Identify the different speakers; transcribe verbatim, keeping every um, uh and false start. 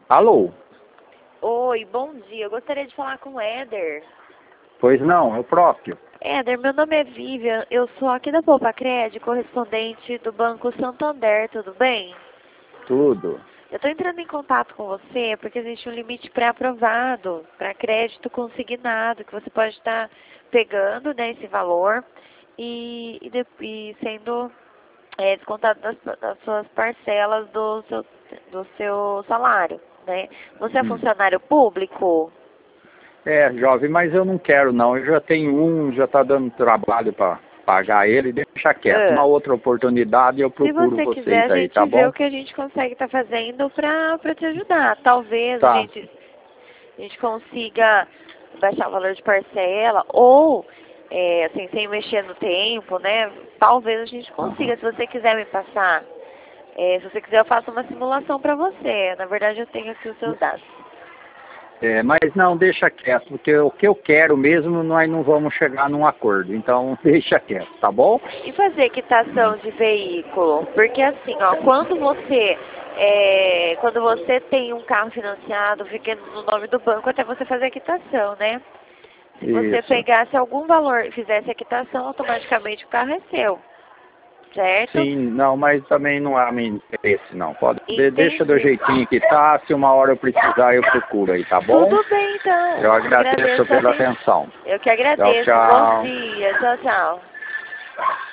Speaker 1: Alô?
Speaker 2: Oi, bom dia. Eu gostaria de falar com o Éder.
Speaker 1: Pois não, eu próprio.
Speaker 2: Éder, meu nome é Vivian. Eu sou aqui da Poupa Cred, correspondente do Banco Santander, tudo bem?
Speaker 1: Tudo.
Speaker 2: Eu estou entrando em contato com você porque existe um limite pré-aprovado para crédito consignado, que você pode estar pegando, né, esse valor e, e, de, e sendo é, descontado das, das suas parcelas do seu, do seu salário, né? Você é
Speaker 1: Hum.
Speaker 2: funcionário público?
Speaker 1: É, jovem, mas eu não quero não. Eu já tenho um, já está dando trabalho para pagar ele, deixa quieto. Uma
Speaker 2: Ah.
Speaker 1: outra oportunidade eu
Speaker 2: Se
Speaker 1: procuro
Speaker 2: você quiser,
Speaker 1: vocês
Speaker 2: a
Speaker 1: aí,
Speaker 2: gente
Speaker 1: tá
Speaker 2: vê
Speaker 1: bom?
Speaker 2: o que a gente consegue estar fazendo para para te ajudar. Talvez a
Speaker 1: Tá.
Speaker 2: gente, a gente consiga baixar o valor de parcela ou, é, assim, sem mexer no tempo, né? Talvez a gente
Speaker 1: Uhum.
Speaker 2: consiga. Se você quiser me passar, é, se você quiser eu faço uma simulação para você. Na verdade eu tenho aqui os seus dados.
Speaker 1: É, mas não, deixa quieto, porque o que eu quero mesmo, nós não vamos chegar num acordo. Então, deixa quieto, tá bom?
Speaker 2: E fazer quitação de veículo? Porque assim, ó, quando você é, quando você tem um carro financiado, fica no nome do banco até você fazer a quitação, né? Se você
Speaker 1: Isso.
Speaker 2: pegasse algum valor e fizesse a quitação, automaticamente o carro é seu, certo?
Speaker 1: Sim, não, mas também não há meu interesse, não. Pode, de- deixa do
Speaker 2: Entendi.
Speaker 1: jeitinho que tá, se uma hora eu precisar, eu procuro aí, tá bom?
Speaker 2: Tudo bem, então.
Speaker 1: Eu agradeço
Speaker 2: Agradeço a
Speaker 1: pela
Speaker 2: atenção.
Speaker 1: atenção.
Speaker 2: Eu que
Speaker 1: Tchau,
Speaker 2: agradeço. Bom
Speaker 1: tchau.
Speaker 2: dia. Tchau, tchau.